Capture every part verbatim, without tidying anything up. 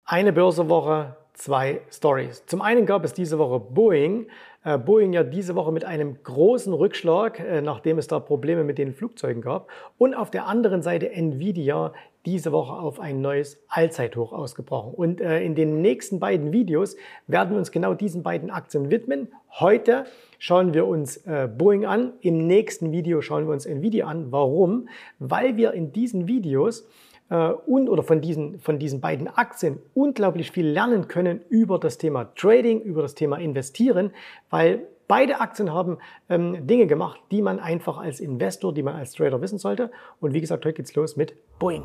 Eine Börsenwoche, zwei Stories. Zum einen gab es diese Woche Boeing. Äh, Boeing ja diese Woche mit einem großen Rückschlag, äh, nachdem es da Probleme mit den Flugzeugen gab. Und auf der anderen Seite Nvidia diese Woche auf ein neues Allzeithoch ausgebrochen. Und äh, in den nächsten beiden Videos werden wir uns genau diesen beiden Aktien widmen. Heute schauen wir uns äh, Boeing an. Im nächsten Video schauen wir uns Nvidia an. Warum? Weil wir in diesen Videos und oder von diesen, von diesen beiden Aktien unglaublich viel lernen können über das Thema Trading, über das Thema Investieren, weil beide Aktien haben ähm, Dinge gemacht, die man einfach als Investor, die man als Trader wissen sollte. Und wie gesagt, heute geht's los mit Boeing.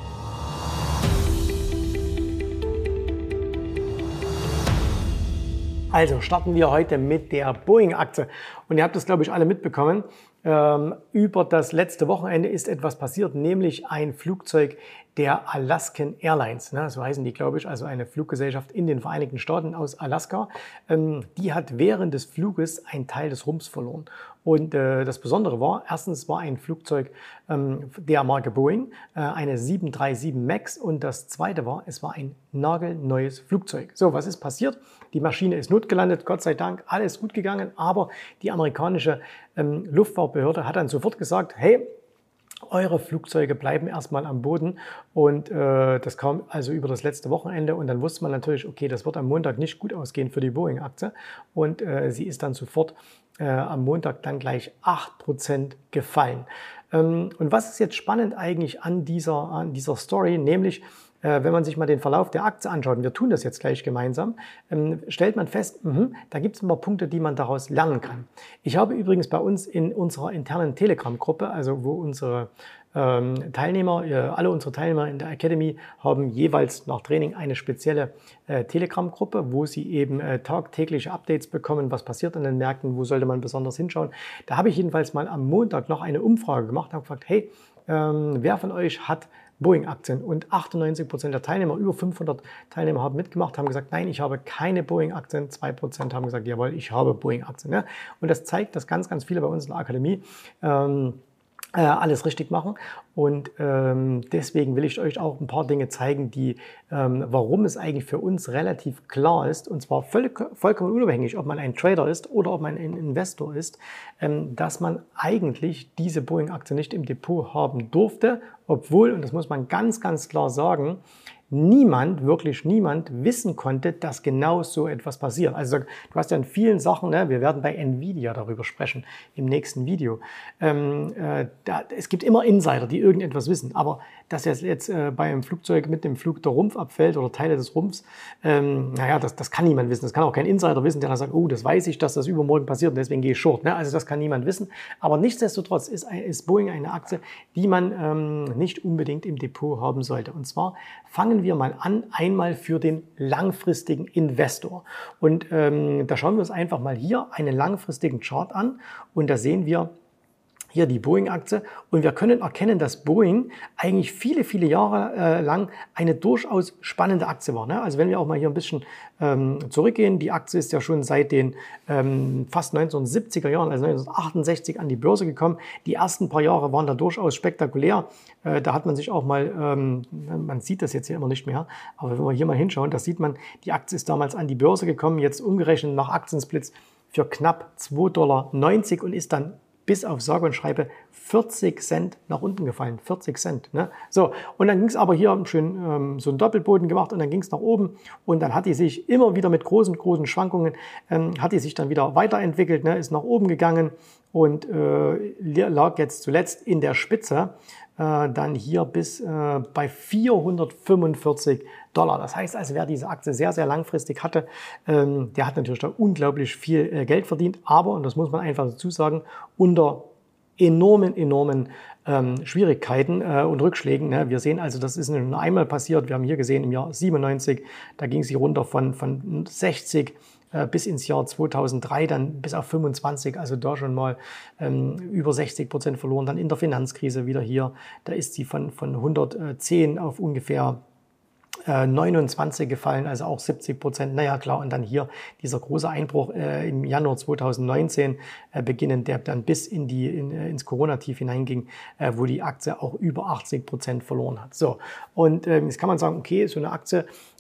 Also starten wir heute mit der Boeing-Aktie. Und ihr habt das, glaube ich, alle mitbekommen. Ähm, über das letzte Wochenende ist etwas passiert, nämlich ein Flugzeug der Alaskan Airlines, ne, so heißen die, glaube ich, also eine Fluggesellschaft in den Vereinigten Staaten aus Alaska. Ähm, die hat während des Fluges einen Teil des Rumpfs verloren. Und äh, das Besondere war, erstens war ein Flugzeug ähm, der Marke Boeing, äh, eine sieben drei sieben MAX, und das zweite war, es war ein nagelneues Flugzeug. So, was ist passiert? Die Maschine ist notgelandet, Gott sei Dank, alles gut gegangen, aber die amerikanische ähm, Luftfahrtbehörde hat dann sofort gesagt, hey, eure Flugzeuge bleiben erstmal am Boden, und äh, das kam also über das letzte Wochenende, und dann wusste man natürlich, okay, das wird am Montag nicht gut ausgehen für die Boeing-Aktie, und äh, sie ist dann sofort äh, am Montag dann gleich acht Prozent gefallen. Ähm, und was ist jetzt spannend eigentlich an dieser, an dieser Story, nämlich wenn man sich mal den Verlauf der Aktie anschaut, und wir tun das jetzt gleich gemeinsam, stellt man fest, mh, da gibt es ein paar Punkte, die man daraus lernen kann. Ich habe übrigens bei uns in unserer internen Telegram-Gruppe, also wo unsere ähm, Teilnehmer, äh, alle unsere Teilnehmer in der Academy haben jeweils nach Training eine spezielle äh, Telegram-Gruppe, wo sie eben äh, tagtägliche Updates bekommen, was passiert an den Märkten, wo sollte man besonders hinschauen. Da habe ich jedenfalls mal am Montag noch eine Umfrage gemacht und habe gefragt, hey, ähm, wer von euch hat Boeing-Aktien? Und achtundneunzig Prozent der Teilnehmer, über fünfhundert Teilnehmer haben mitgemacht, haben gesagt, nein, ich habe keine Boeing-Aktien. zwei Prozent haben gesagt, jawohl, ich habe Boeing-Aktien. Ja? Und das zeigt, dass ganz, ganz viele bei uns in der Akademie ähm, äh, alles richtig machen. Und ähm, deswegen will ich euch auch ein paar Dinge zeigen, die, ähm, warum es eigentlich für uns relativ klar ist, und zwar völlig, vollkommen unabhängig, ob man ein Trader ist oder ob man ein Investor ist, ähm, dass man eigentlich diese Boeing-Aktie nicht im Depot haben durfte, obwohl, und das muss man ganz, ganz klar sagen, niemand, wirklich niemand wissen konnte, dass genau so etwas passiert. Also du hast ja in vielen Sachen, ne, wir werden bei Nvidia darüber sprechen im nächsten Video. Ähm, äh, da, es gibt immer Insider, die irgendetwas wissen, aber dass jetzt, jetzt äh, bei einem Flugzeug mit dem Flug der Rumpf abfällt oder Teile des Rumpfs, ähm, naja, das, das kann niemand wissen. Das kann auch kein Insider wissen, der dann sagt, oh, das weiß ich, dass das übermorgen passiert und deswegen gehe ich short. Ne? Also das kann niemand wissen. Aber nichtsdestotrotz ist, ist Boeing eine Aktie, die man ähm, nicht unbedingt im Depot haben sollte. Und zwar fangen wir mal an, einmal für den langfristigen Investor. Und ähm, da schauen wir uns einfach mal hier einen langfristigen Chart an, und da sehen wir hier die Boeing-Aktie, und wir können erkennen, dass Boeing eigentlich viele, viele Jahre äh, lang eine durchaus spannende Aktie war. Ne? Also wenn wir auch mal hier ein bisschen ähm, zurückgehen, die Aktie ist ja schon seit den ähm, fast neunzehnhundertsiebziger Jahren, also neunzehnhundertachtundsechzig, an die Börse gekommen. Die ersten paar Jahre waren da durchaus spektakulär. Äh, da hat man sich auch mal, ähm, man sieht das jetzt hier immer nicht mehr, aber wenn wir hier mal hinschauen, da sieht man, die Aktie ist damals an die Börse gekommen, jetzt umgerechnet nach Aktiensplits für knapp zwei Dollar neunzig, und ist dann bis auf sage und schreibe vierzig Cent nach unten gefallen. vierzig Cent. Ne? So, und dann ging es aber hier schön ähm, so einen Doppelboden gemacht, und dann ging es nach oben, und dann hat die sich immer wieder mit großen, großen Schwankungen, ähm, hat die sich dann wieder weiterentwickelt, ne? Ist nach oben gegangen und äh, lag jetzt zuletzt in der Spitze äh, dann hier bis äh, bei vierhundertfünfundvierzig Dollar. Das heißt also, wer diese Aktie sehr, sehr langfristig hatte, ähm, der hat natürlich da unglaublich viel äh, Geld verdient, aber, und das muss man einfach dazu sagen, unter enormen, enormen ähm, Schwierigkeiten äh, und Rückschlägen. Ne? Wir sehen also, das ist nur einmal passiert. Wir haben hier gesehen im Jahr siebenundneunzig, da ging sie runter von, von sechzig äh, bis ins Jahr zweitausenddrei, dann bis auf fünfundzwanzig, also da schon mal ähm, über sechzig Prozent verloren. Dann in der Finanzkrise wieder hier, da ist sie von, von hundertzehn auf ungefähr neunundzwanzig gefallen, also auch siebzig Prozent. Naja, klar, und dann hier dieser große Einbruch äh, im Januar zweitausendneunzehn, äh, beginnend, der dann bis in die, in, äh, ins Corona-Tief hineinging, äh, wo die Aktie auch über achtzig Prozent verloren hat. So, und äh, jetzt kann man sagen, okay, so eine Aktie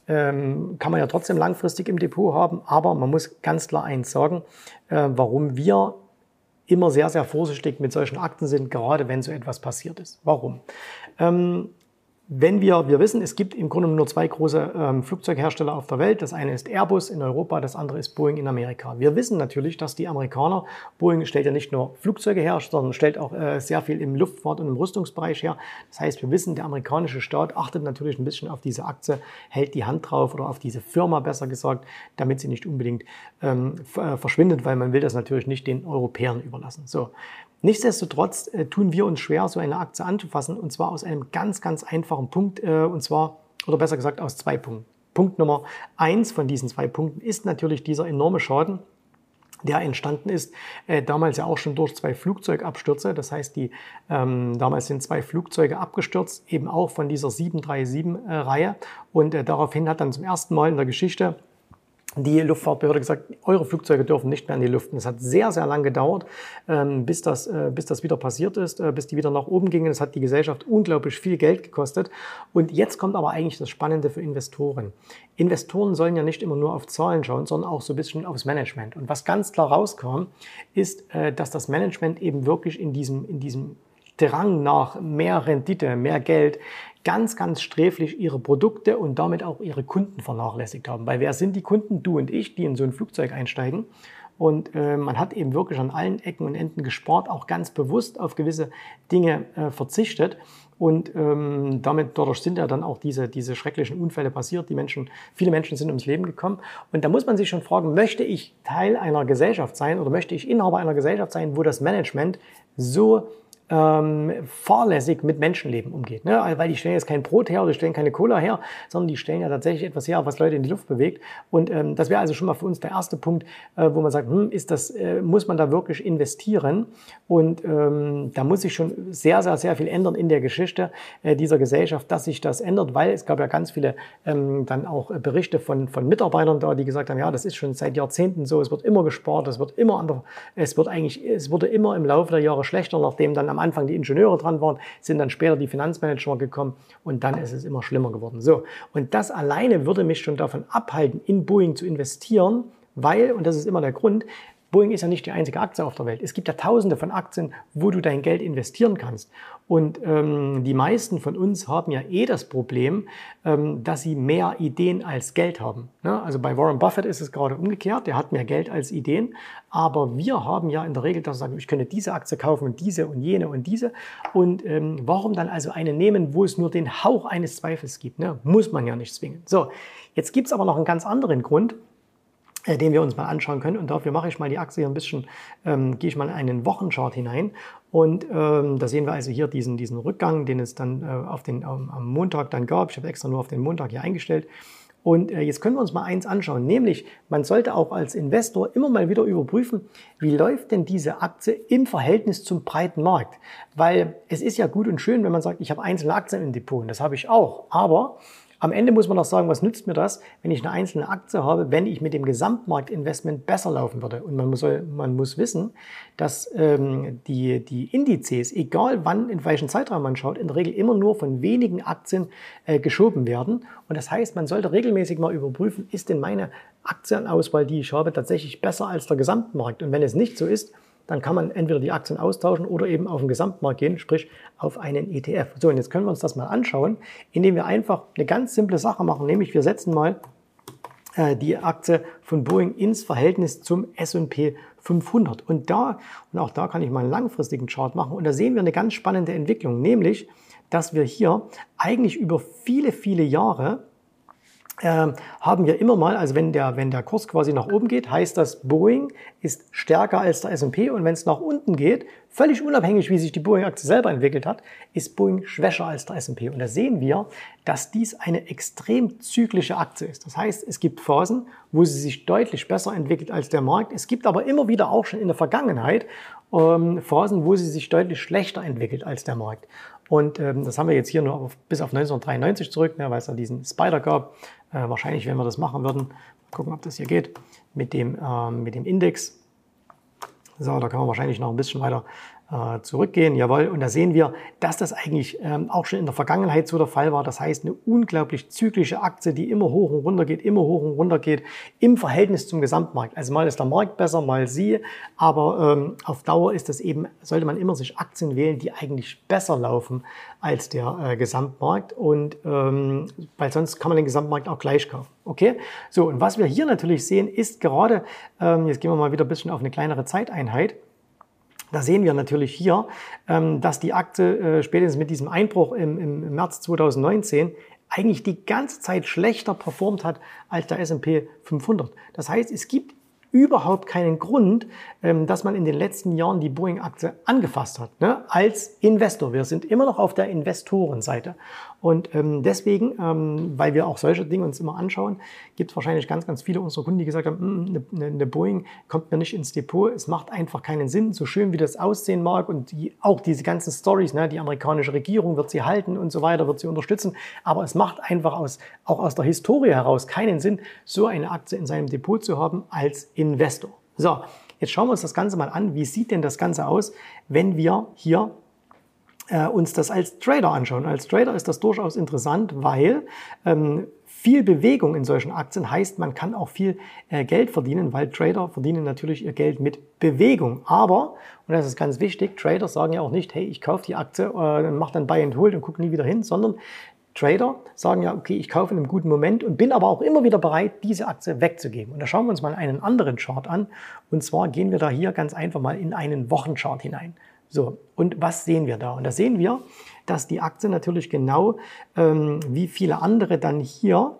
ähm, kann man ja trotzdem langfristig im Depot haben, aber man muss ganz klar eins sagen, äh, warum wir immer sehr, sehr vorsichtig mit solchen Aktien sind, gerade wenn so etwas passiert ist. Warum? Ähm, Wenn wir, wir wissen, es gibt im Grunde nur zwei große ähm, Flugzeughersteller auf der Welt. Das eine ist Airbus in Europa, das andere ist Boeing in Amerika. Wir wissen natürlich, dass die Amerikaner, Boeing stellt ja nicht nur Flugzeuge her, sondern stellt auch äh, sehr viel im Luftfahrt- und im Rüstungsbereich her. Das heißt, wir wissen, der amerikanische Staat achtet natürlich ein bisschen auf diese Aktie, hält die Hand drauf oder auf diese Firma besser gesagt, damit sie nicht unbedingt ähm, verschwindet, weil man will das natürlich nicht den Europäern überlassen. So. Nichtsdestotrotz äh, tun wir uns schwer, so eine Aktie anzufassen, und zwar aus einem ganz, ganz einfachen Punkt, äh, und zwar, oder besser gesagt aus zwei Punkten. Punkt Nummer eins von diesen zwei Punkten ist natürlich dieser enorme Schaden, der entstanden ist, äh, damals ja auch schon durch zwei Flugzeugabstürze. Das heißt, die, ähm, damals sind zwei Flugzeuge abgestürzt, eben auch von dieser sieben drei sieben-Reihe. Und äh, daraufhin hat dann zum ersten Mal in der Geschichte die Luftfahrtbehörde gesagt, eure Flugzeuge dürfen nicht mehr in die Luft. Und es hat sehr, sehr lang gedauert, ähm, bis das, äh, bis das wieder passiert ist, äh, bis die wieder nach oben gingen. Das hat die Gesellschaft unglaublich viel Geld gekostet. Und jetzt kommt aber eigentlich das Spannende für Investoren. Investoren sollen ja nicht immer nur auf Zahlen schauen, sondern auch so ein bisschen aufs Management. Und was ganz klar rauskam, ist, äh, dass das Management eben wirklich in diesem, in diesem Drang nach mehr Rendite, mehr Geld, ganz, ganz sträflich ihre Produkte und damit auch ihre Kunden vernachlässigt haben. Weil wer sind die Kunden? Du und ich, die in so ein Flugzeug einsteigen. Und äh, man hat eben wirklich an allen Ecken und Enden gespart, auch ganz bewusst auf gewisse Dinge äh, verzichtet. Und ähm, damit dadurch sind ja dann auch diese, diese schrecklichen Unfälle passiert. Die Menschen, viele Menschen sind ums Leben gekommen. Und da muss man sich schon fragen, möchte ich Teil einer Gesellschaft sein oder möchte ich Inhaber einer Gesellschaft sein, wo das Management so ähm, fahrlässig mit Menschenleben umgeht. Ne? Weil die stellen jetzt kein Brot her oder die stellen keine Cola her, sondern die stellen ja tatsächlich etwas her, was Leute in die Luft bewegt. Und ähm, das wäre also schon mal für uns der erste Punkt, äh, wo man sagt, hm, ist das, äh, muss man da wirklich investieren? Und ähm, da muss sich schon sehr, sehr, sehr viel ändern in der Geschichte äh, dieser Gesellschaft, dass sich das ändert, weil es gab ja ganz viele ähm, dann auch Berichte von, von Mitarbeitern da, die gesagt haben, ja, das ist schon seit Jahrzehnten so, es wird immer gespart, es wird immer an der, es wird eigentlich, es wurde immer im Laufe der Jahre schlechter, nachdem dann am Anfang die Ingenieure dran waren, sind dann später die Finanzmanager gekommen und dann ist es immer schlimmer geworden. So, und das alleine würde mich schon davon abhalten, in Boeing zu investieren, weil, und das ist immer der Grund, Boeing ist ja nicht die einzige Aktie auf der Welt. Es gibt ja tausende von Aktien, wo du dein Geld investieren kannst. Und ähm, die meisten von uns haben ja eh das Problem, ähm, dass sie mehr Ideen als Geld haben. Ne? Also bei Warren Buffett ist es gerade umgekehrt, der hat mehr Geld als Ideen. Aber wir haben ja in der Regel, dass wir sagen, ich könnte diese Aktie kaufen und diese und jene und diese. Und ähm, warum dann also eine nehmen, wo es nur den Hauch eines Zweifels gibt? Ne? Muss man ja nicht zwingen. So, jetzt gibt es aber noch einen ganz anderen Grund, den wir uns mal anschauen können. Und dafür mache ich mal die Aktie hier ein bisschen, ähm, gehe ich mal in einen Wochenchart hinein. Und ähm, da sehen wir also hier diesen, diesen Rückgang, den es dann äh, auf den, ähm, am Montag dann gab. Ich habe extra nur auf den Montag hier eingestellt. Und äh, jetzt können wir uns mal eins anschauen, nämlich man sollte auch als Investor immer mal wieder überprüfen, wie läuft denn diese Aktie im Verhältnis zum breiten Markt. Weil es ist ja gut und schön, wenn man sagt, ich habe einzelne Aktien im Depot, und das habe ich auch. Aber am Ende muss man auch sagen, was nützt mir das, wenn ich eine einzelne Aktie habe, wenn ich mit dem Gesamtmarktinvestment besser laufen würde. Und man muss, man muss wissen, dass ähm, die, die Indizes, egal wann, in welchen Zeitraum man schaut, in der Regel immer nur von wenigen Aktien äh, geschoben werden. Und das heißt, man sollte regelmäßig mal überprüfen, ist denn meine Aktienauswahl, die ich habe, tatsächlich besser als der Gesamtmarkt? Und wenn es nicht so ist, dann kann man entweder die Aktien austauschen oder eben auf den Gesamtmarkt gehen, sprich auf einen E T F. So, und jetzt können wir uns das mal anschauen, indem wir einfach eine ganz simple Sache machen, nämlich wir setzen mal äh, die Aktie von Boeing ins Verhältnis zum S und P fünfhundert. Und da, und auch da kann ich mal einen langfristigen Chart machen, und da sehen wir eine ganz spannende Entwicklung, nämlich, dass wir hier eigentlich über viele, viele Jahre Ähm, haben wir immer mal, also wenn der, wenn der Kurs quasi nach oben geht, heißt das, Boeing ist stärker als der S und P, und wenn es nach unten geht, völlig unabhängig, wie sich die Boeing-Aktie selber entwickelt hat, ist Boeing schwächer als der S und P. Und da sehen wir, dass dies eine extrem zyklische Aktie ist. Das heißt, es gibt Phasen, wo sie sich deutlich besser entwickelt als der Markt. Es gibt aber immer wieder auch schon in der Vergangenheit ähm, Phasen, wo sie sich deutlich schlechter entwickelt als der Markt. Und ähm, das haben wir jetzt hier nur auf, bis auf neunzehnhundertdreiundneunzig zurück, ne, weil es da diesen Spider gab. Äh, wahrscheinlich, wenn wir das machen würden, mal gucken, ob das hier geht, mit dem, ähm, mit dem Index. So, da kann man wahrscheinlich noch ein bisschen weiter äh, zurückgehen. Jawohl, und da sehen wir, dass das eigentlich ähm, auch schon in der Vergangenheit so der Fall war. Das heißt, eine unglaublich zyklische Aktie, die immer hoch und runter geht, immer hoch und runter geht, im Verhältnis zum Gesamtmarkt. Also mal ist der Markt besser, mal sie, aber ähm, auf Dauer ist das eben, sollte man immer sich Aktien wählen, die eigentlich besser laufen als der äh, Gesamtmarkt, und ähm, weil sonst kann man den Gesamtmarkt auch gleich kaufen. Okay, so, und was wir hier natürlich sehen, ist gerade, ähm, jetzt gehen wir mal wieder ein bisschen auf eine kleinere Zeiteinheit. Da sehen wir natürlich hier, ähm, dass die Aktie äh, spätestens mit diesem Einbruch im, im März zweitausendneunzehn eigentlich die ganze Zeit schlechter performt hat als der S und P fünfhundert. Das heißt, es gibt überhaupt keinen Grund, dass man in den letzten Jahren die Boeing-Aktie angefasst hat, ne, als Investor. Wir sind immer noch auf der Investorenseite. Und ähm, deswegen, ähm, weil wir auch solche Dinge uns immer anschauen, gibt es wahrscheinlich ganz, ganz viele unserer Kunden, die gesagt haben, eine, eine Boeing kommt mir nicht ins Depot, es macht einfach keinen Sinn, so schön wie das aussehen mag, und die, auch diese ganzen Stories, ne, die amerikanische Regierung wird sie halten und so weiter, wird sie unterstützen, aber es macht einfach aus, auch aus der Historie heraus keinen Sinn, so eine Aktie in seinem Depot zu haben als Investor. So, jetzt schauen wir uns das Ganze mal an. Wie sieht denn das Ganze aus, wenn wir hier äh, uns das als Trader anschauen? Als Trader ist das durchaus interessant, weil ähm, viel Bewegung in solchen Aktien heißt, man kann auch viel äh, Geld verdienen, weil Trader verdienen natürlich ihr Geld mit Bewegung. Aber, und das ist ganz wichtig, Trader sagen ja auch nicht, hey, ich kaufe die Aktie, äh, mache dann Buy and Hold und gucke nie wieder hin, sondern Trader sagen ja, okay, ich kaufe in einem guten Moment und bin aber auch immer wieder bereit, diese Aktie wegzugeben. Und da schauen wir uns mal einen anderen Chart an. Und zwar gehen wir da hier ganz einfach mal in einen Wochenchart hinein. So, und was sehen wir da? Und da sehen wir, dass die Aktie natürlich genau ähm, wie viele andere dann hier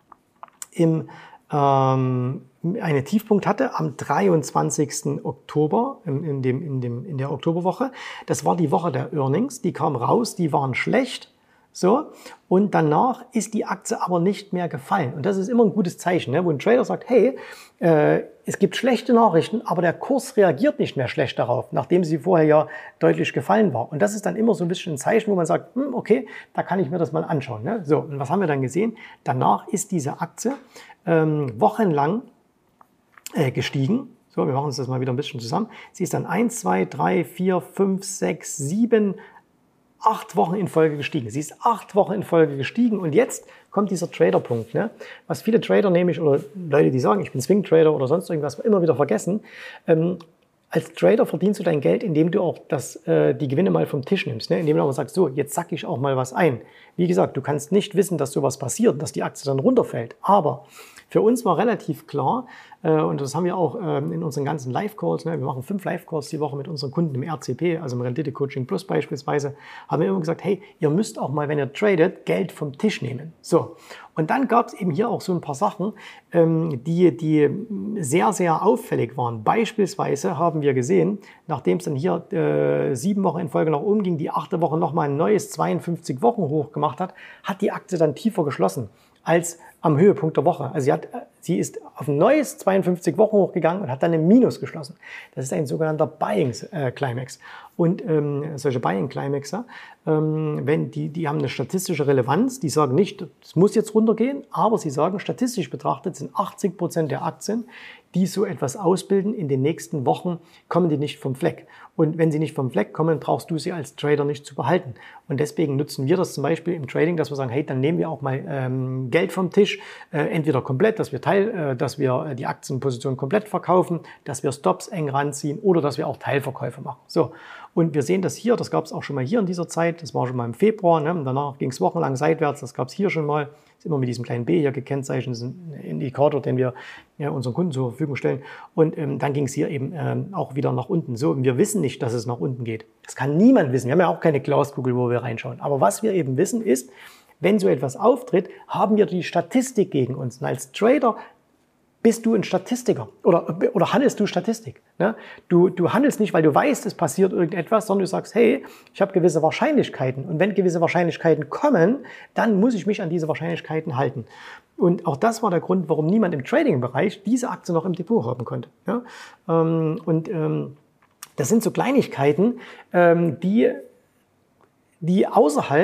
im ähm, einen Tiefpunkt hatte am dreiundzwanzigsten Oktober, in, in, dem, in, dem, in der Oktoberwoche. Das war die Woche der Earnings, die kamen raus, die waren schlecht. So, und danach ist die Aktie aber nicht mehr gefallen. Und das ist immer ein gutes Zeichen, ne? Wo ein Trader sagt, hey, äh, es gibt schlechte Nachrichten, aber der Kurs reagiert nicht mehr schlecht darauf, nachdem sie vorher ja deutlich gefallen war. Und das ist dann immer so ein bisschen ein Zeichen, wo man sagt, hm, okay, da kann ich mir das mal anschauen. Ne? So, und was haben wir dann gesehen? Danach ist diese Aktie ähm, wochenlang äh, gestiegen. So, wir machen uns das mal wieder ein bisschen zusammen. Sie ist dann eins, zwei, drei, vier, fünf, sechs, sieben, acht Wochen in Folge gestiegen. Sie ist acht Wochen in Folge gestiegen, und jetzt kommt dieser Trader-Punkt, ne? Was viele Trader nämlich, oder Leute, die sagen, ich bin Swing-Trader oder sonst irgendwas, immer wieder vergessen. Ähm, als Trader verdienst du dein Geld, indem du auch das, äh, die Gewinne mal vom Tisch nimmst, ne? Indem du aber sagst, so, jetzt sack ich auch mal was ein. Wie gesagt, du kannst nicht wissen, dass sowas passiert, dass die Aktie dann runterfällt, aber für uns war relativ klar, äh, und das haben wir auch ähm, in unseren ganzen Live-Calls, ne, wir machen fünf Live-Calls die Woche mit unseren Kunden im R C P, also im Rendite-Coaching Plus beispielsweise, haben wir immer gesagt, hey, ihr müsst auch mal, wenn ihr tradet, Geld vom Tisch nehmen. So, und dann gab es eben hier auch so ein paar Sachen, ähm, die, die sehr, sehr auffällig waren. Beispielsweise haben wir gesehen, nachdem es dann hier äh, sieben Wochen in Folge nach oben ging, die achte Woche nochmal ein neues zweiundfünfzig Wochen hoch gemacht hat, hat die Aktie dann tiefer geschlossen als am Höhepunkt der Woche. Also sie, hat, sie ist auf ein neues zweiundfünfzig Wochen hochgegangen und hat dann im Minus geschlossen. Das ist ein sogenannter Buying äh, Climax. Und ähm, solche Buying Climaxer, ähm, wenn die, die haben eine statistische Relevanz, die sagen nicht, es muss jetzt runtergehen, aber sie sagen, statistisch betrachtet sind achtzig Prozent der Aktien, die so etwas ausbilden, in den nächsten Wochen kommen die nicht vom Fleck. Und wenn sie nicht vom Fleck kommen, brauchst du sie als Trader nicht zu behalten. Und deswegen nutzen wir das zum Beispiel im Trading, dass wir sagen, hey, dann nehmen wir auch mal ähm, Geld vom Tisch, äh, entweder komplett, dass wir, Teil, äh, dass wir die Aktienposition komplett verkaufen, dass wir Stops eng ranziehen oder dass wir auch Teilverkäufe machen. So. Und wir sehen das hier, das gab es auch schon mal hier in dieser Zeit, das war schon mal im Februar, ne? Und danach ging es wochenlang seitwärts, das gab es hier schon mal, ist immer mit diesem kleinen B hier gekennzeichnet, das ist ein Indikator, den wir ja, unseren Kunden zur Verfügung stellen. Und ähm, dann ging es hier eben ähm, auch wieder nach unten. So, und wir wissen nicht, dass es nach unten geht. Das kann niemand wissen. Wir haben ja auch keine Glaskugel, wo wir reinschauen. Aber was wir eben wissen ist, wenn so etwas auftritt, haben wir die Statistik gegen uns. Und als Trader bist du ein Statistiker oder, oder handelst du Statistik. Ne? Du, du handelst nicht, weil du weißt, es passiert irgendetwas, sondern du sagst, hey, ich habe gewisse Wahrscheinlichkeiten. Und wenn gewisse Wahrscheinlichkeiten kommen, dann muss ich mich an diese Wahrscheinlichkeiten halten. Und auch das war der Grund, warum niemand im Trading-Bereich diese Aktie noch im Depot haben konnte. Ja? Und ähm, das sind so Kleinigkeiten, ähm, die die außerhalb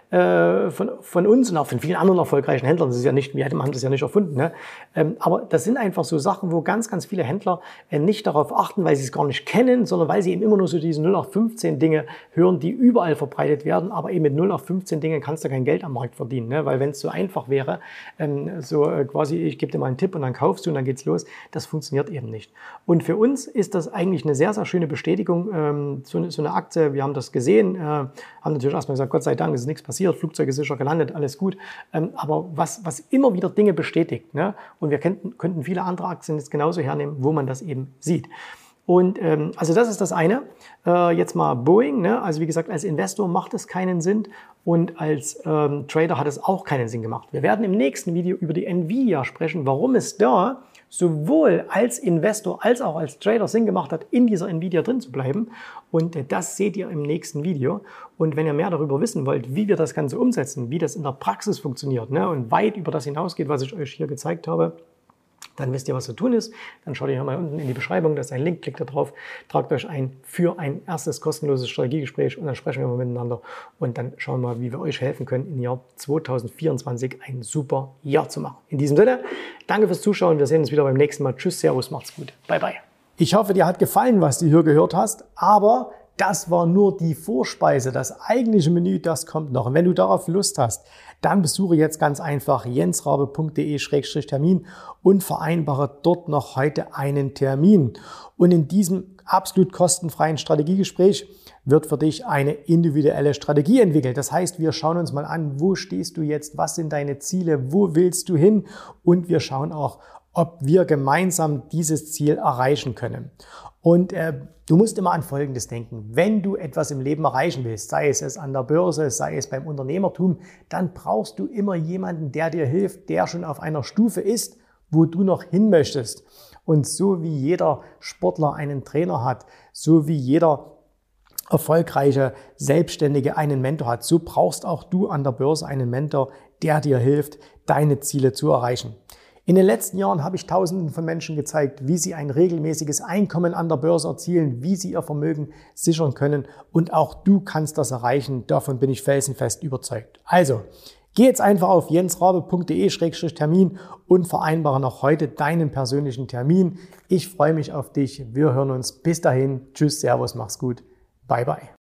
äh, von, von uns und auch von vielen anderen erfolgreichen Händlern. Das ist ja nicht, wir haben das ja nicht erfunden. Ne? Ähm, aber das sind einfach so Sachen, wo ganz, ganz viele Händler äh, nicht darauf achten, weil sie es gar nicht kennen, sondern weil sie eben immer nur so diese null acht fünfzehn Dinge hören, die überall verbreitet werden. Aber eben mit null acht fünfzehn Dingen kannst du kein Geld am Markt verdienen. Ne? Weil wenn es so einfach wäre, ähm, so äh, quasi, ich gebe dir mal einen Tipp und dann kaufst du und dann geht's los, das funktioniert eben nicht. Und für uns ist das eigentlich eine sehr, sehr schöne Bestätigung, ähm, so, so eine Aktie. Wir haben das gesehen, äh, haben natürlich erstmal gesagt, Gott sei Dank, es ist nichts passiert, Flugzeug ist sicher gelandet, alles gut. Ähm, aber was, was immer wieder Dinge bestätigt, ne? Und wir könnten, könnten viele andere Aktien jetzt genauso hernehmen, wo man das eben sieht. Und ähm, also das ist das eine. Äh, jetzt mal Boeing, ne? Also wie gesagt, als Investor macht es keinen Sinn und als ähm, Trader hat es auch keinen Sinn gemacht. Wir werden im nächsten Video über die Nvidia sprechen, warum es da sowohl als Investor als auch als Trader Sinn gemacht hat, in dieser Nvidia drin zu bleiben. Und äh, das seht ihr im nächsten Video. Und wenn ihr mehr darüber wissen wollt, wie wir das Ganze umsetzen, wie das in der Praxis funktioniert, ne? Und weit über das hinausgeht, was ich euch hier gezeigt habe, dann wisst ihr, was zu tun ist. Dann schaut ihr mal unten in die Beschreibung, da ist ein Link, klickt da drauf, tragt euch ein für ein erstes kostenloses Strategiegespräch und dann sprechen wir mal miteinander und dann schauen wir mal, wie wir euch helfen können, im Jahr zweitausendvierundzwanzig ein super Jahr zu machen. In diesem Sinne, danke fürs Zuschauen, wir sehen uns wieder beim nächsten Mal. Tschüss, Servus, macht's gut. Bye, bye. Ich hoffe, dir hat gefallen, was du hier gehört hast, aber das war nur die Vorspeise. Das eigentliche Menü, das kommt noch. Und wenn du darauf Lust hast, dann besuche jetzt ganz einfach jensrabe punkt de Schrägstrich Termin und vereinbare dort noch heute einen Termin. Und in diesem absolut kostenfreien Strategiegespräch wird für dich eine individuelle Strategie entwickelt. Das heißt, wir schauen uns mal an, wo stehst du jetzt, was sind deine Ziele, wo willst du hin und wir schauen auch, ob wir gemeinsam dieses Ziel erreichen können. Und äh, du musst immer an Folgendes denken. Wenn du etwas im Leben erreichen willst, sei es es an der Börse, sei es beim Unternehmertum, dann brauchst du immer jemanden, der dir hilft, der schon auf einer Stufe ist, wo du noch hin möchtest. Und so wie jeder Sportler einen Trainer hat, so wie jeder erfolgreiche Selbstständige einen Mentor hat, so brauchst auch du an der Börse einen Mentor, der dir hilft, deine Ziele zu erreichen. In den letzten Jahren habe ich Tausenden von Menschen gezeigt, wie sie ein regelmäßiges Einkommen an der Börse erzielen, wie sie ihr Vermögen sichern können und auch du kannst das erreichen. Davon bin ich felsenfest überzeugt. Also, geh jetzt einfach auf jensrabe punkt de Schrägstrich Termin und vereinbare noch heute deinen persönlichen Termin. Ich freue mich auf dich. Wir hören uns. Bis dahin. Tschüss, Servus, mach's gut. Bye, bye.